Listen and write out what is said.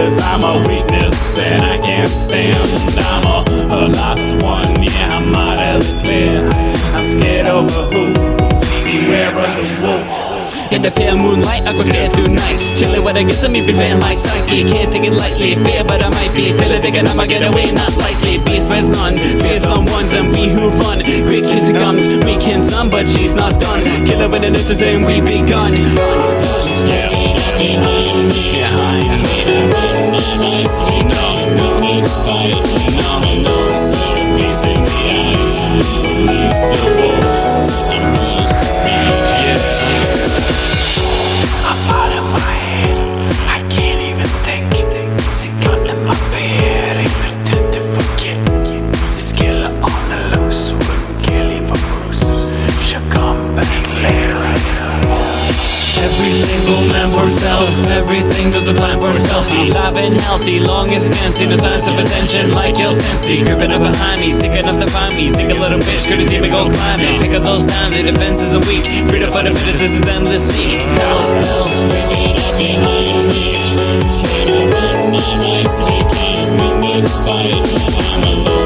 says I'm a weakness and I can't stand. I'm a last one, yeah, I'm out of the clear. I'm scared over who, beware of the wolf. In the pale moonlight, I go scared through nights. Chilling with a guess of me, preparing my psyche. Can't take it lightly, fear but I might be. Still thinking I'ma get away, not likely. Beast by none, fears on ones, and we who run. Great kissy comes, we can some, but she's not done. Killer with an instance and we begun. Yeah, Every single man for himself, everything does a plan for himself. Alive and healthy, long as man, see no signs of attention like your sensei. Gripping up behind me, sick enough to find me. Stick a little bitch, could see me go climbing. Pick up those down, the defenses are weak. Freedom for the fittest, this is endless seek. Hell, bringing it up behind me. They don't run, not like we can win this fight. I'm alone.